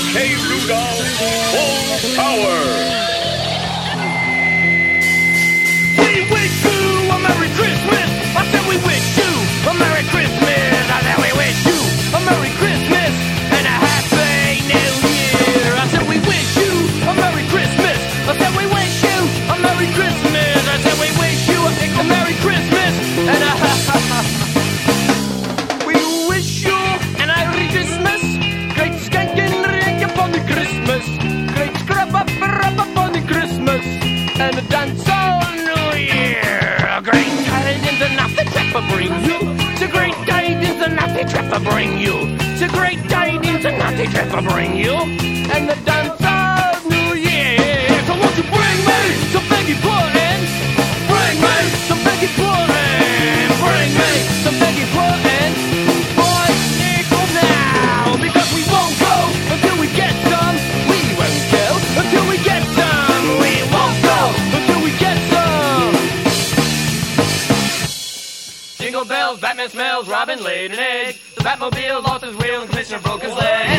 Hey Rudolph, full power! We wish you a Merry Christmas. I said we wish you a Merry Christmas. I said we wish you a Merry Christmas and a Happy New Year. I said we wish you a Merry Christmas. I said we wish you a Merry Christmas. I said we wish you a Merry Christmas and a We wish you a Merry Christmas. Great skanking ring upon the Christmas. Great scrub up upon the Christmas and a dance all New Year. A great tidings and nothing trapper bring you. It's a great tidings and nothing trapper bring you. It's a great tidings and nothing trapper bring you. And the dance all New Year. So won't you bring me some Peggy pudding? Bring me some Peggy pudding. Bring me some Peggy pudding. Boy, nickel now. Because we won't go until we get some. We won't go until we get some. We won't go until we get some. Jingle bells, Batman smells, Robin laid an egg. The Batmobile lost his wheel and Commissioner broke his leg.